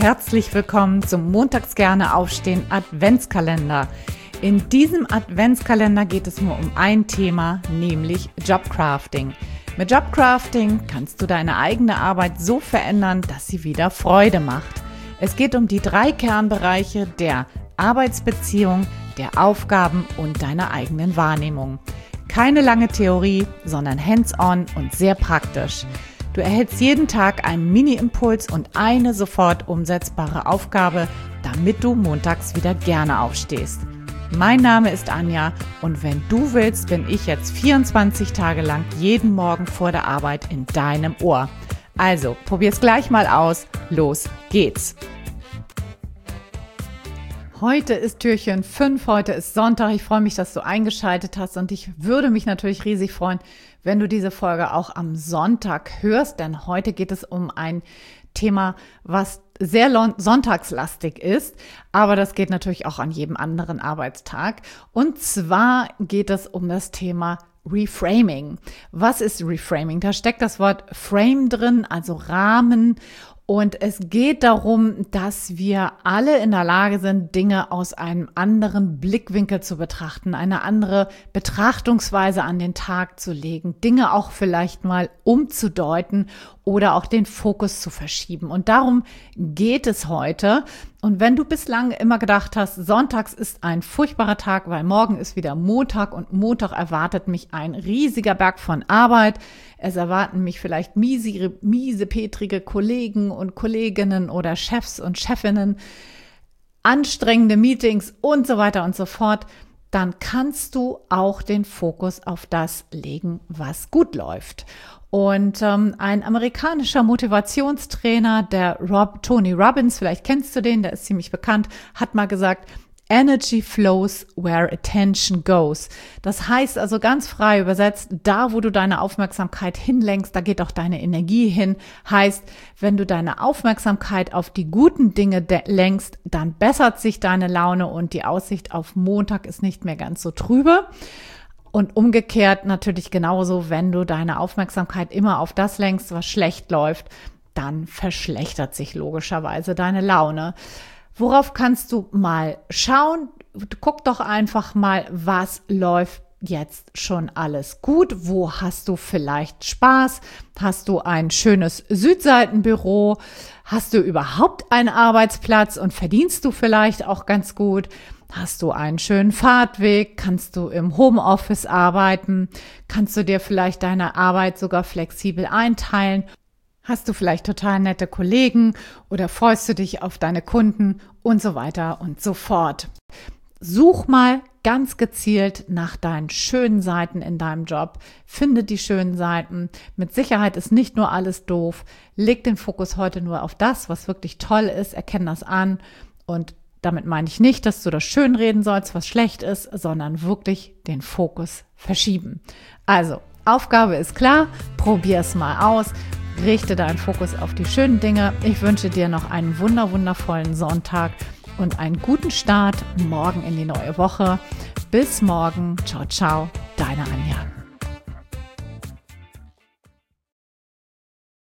herzlich willkommen zum Montags gerne aufstehen Adventskalender. In diesem Adventskalender geht es nur um ein Thema, nämlich Jobcrafting. Mit Jobcrafting kannst du deine eigene Arbeit so verändern, dass sie wieder Freude macht. Es geht um die 3 Kernbereiche der Arbeitsbeziehung, der Aufgaben und deiner eigenen Wahrnehmung. Keine lange Theorie, sondern hands-on und sehr praktisch. Du erhältst jeden Tag einen Mini-Impuls und eine sofort umsetzbare Aufgabe, damit du montags wieder gerne aufstehst. Mein Name ist Anja und wenn du willst, bin ich jetzt 24 Tage lang jeden Morgen vor der Arbeit in deinem Ohr. Also, probier's gleich mal aus. Los geht's! Heute ist Türchen 5, heute ist Sonntag. Ich freue mich, dass du eingeschaltet hast und ich würde mich natürlich riesig freuen, wenn du diese Folge auch am Sonntag hörst, denn heute geht es um ein Thema, was sehr sonntagslastig ist, aber das geht natürlich auch an jedem anderen Arbeitstag. Und zwar geht es um das Thema Reframing. Was ist Reframing? Da steckt das Wort Frame drin, also Rahmen. Und es geht darum, dass wir alle in der Lage sind, Dinge aus einem anderen Blickwinkel zu betrachten, eine andere Betrachtungsweise an den Tag zu legen, Dinge auch vielleicht mal umzudeuten oder auch den Fokus zu verschieben. Und darum geht es heute. Und wenn du bislang immer gedacht hast, sonntags ist ein furchtbarer Tag, weil morgen ist wieder Montag und Montag erwartet mich ein riesiger Berg von Arbeit. Es erwarten mich vielleicht miesepetrige Kollegen und Kolleginnen oder Chefs und Chefinnen, anstrengende Meetings und so weiter und so fort. Dann kannst du auch den Fokus auf das legen, was gut läuft. Und ein amerikanischer Motivationstrainer, der Tony Robbins, vielleicht kennst du den, der ist ziemlich bekannt, hat mal gesagt, Energy flows where attention goes. Das heißt also ganz frei übersetzt, da wo du deine Aufmerksamkeit hinlenkst, da geht auch deine Energie hin. Heißt, wenn du deine Aufmerksamkeit auf die guten Dinge lenkst, dann bessert sich deine Laune und die Aussicht auf Montag ist nicht mehr ganz so trübe. Und umgekehrt natürlich genauso, wenn du deine Aufmerksamkeit immer auf das lenkst, was schlecht läuft, dann verschlechtert sich logischerweise deine Laune. Worauf kannst du mal schauen? Guck doch einfach mal, was läuft jetzt schon alles gut? Wo hast du vielleicht Spaß? Hast du ein schönes Südseitenbüro? Hast du überhaupt einen Arbeitsplatz und verdienst du vielleicht auch ganz gut? Hast du einen schönen Fahrtweg? Kannst du im Homeoffice arbeiten? Kannst du dir vielleicht deine Arbeit sogar flexibel einteilen? Hast du vielleicht total nette Kollegen oder freust du dich auf deine Kunden und so weiter und so fort. Such mal ganz gezielt nach deinen schönen Seiten in deinem Job. Finde die schönen Seiten. Mit Sicherheit ist nicht nur alles doof. Leg den Fokus heute nur auf das, was wirklich toll ist. Erkenn das an und damit meine ich nicht, dass du das schönreden sollst, was schlecht ist, sondern wirklich den Fokus verschieben. Also, Aufgabe ist klar. Probier es mal aus. Richte deinen Fokus auf die schönen Dinge. Ich wünsche dir noch einen wundervollen Sonntag und einen guten Start morgen in die neue Woche. Bis morgen. Ciao, ciao. Deine Anja.